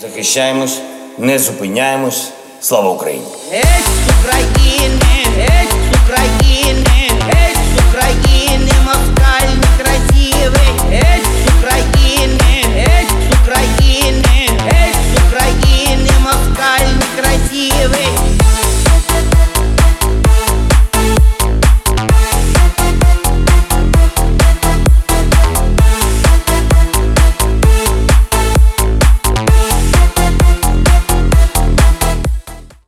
Захищаємось, не зупиняємось. Слава Україні! Геть з України!